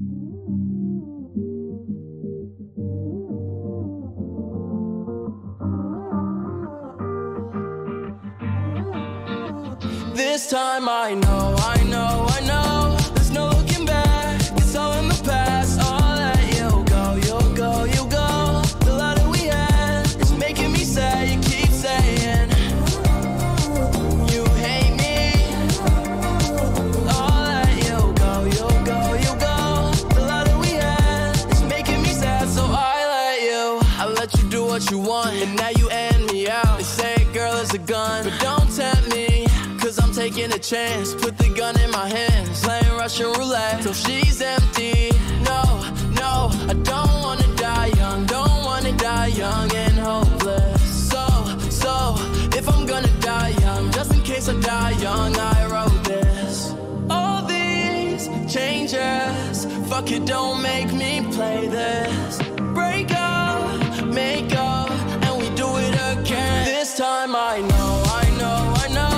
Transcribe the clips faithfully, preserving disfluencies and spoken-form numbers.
This time I know, I know, I know, there's no looking back, it's all in the past. I'll let you go, you'll go, you go. The love that we had is making me sad. You keep saying you hate me. I'll let you go, you'll go, you go. The love that we had is making me sad, so I let you. I let you do what you want, and now you end me out. They say a girl is a gun, but don't tempt me, cause I'm taking a chance. Put the gun in my hands, playing Russian roulette till she's empty. No, no, I don't wanna die young, don't wanna die young and hopeless. So, so, if I'm gonna die young, just in case I die young, I wrote this. All these changes, fuck it, don't make me play this. Break up, make up, and we do it again. This time I know, I know, I know,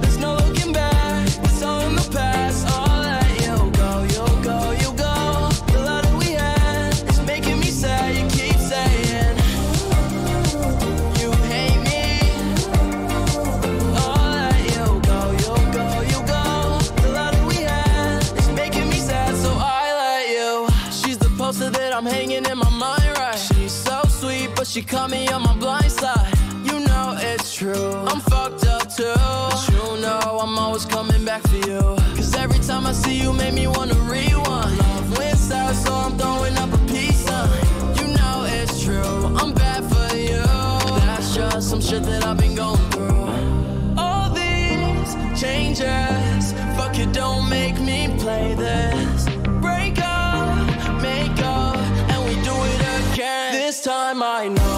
I'm hanging in my mind, right? She's so sweet, but she caught me on my blind side. You know it's true, I'm fucked up too, but you know I'm always coming back for you. Cause every time I see you, make me wanna rewind. Love went south, so I'm throwing up a peace sign. You know it's true, I'm bad for you. That's just some shit that I've been going through. All these changes, fuck it, don't make me play this. Break up, make up, this time I know.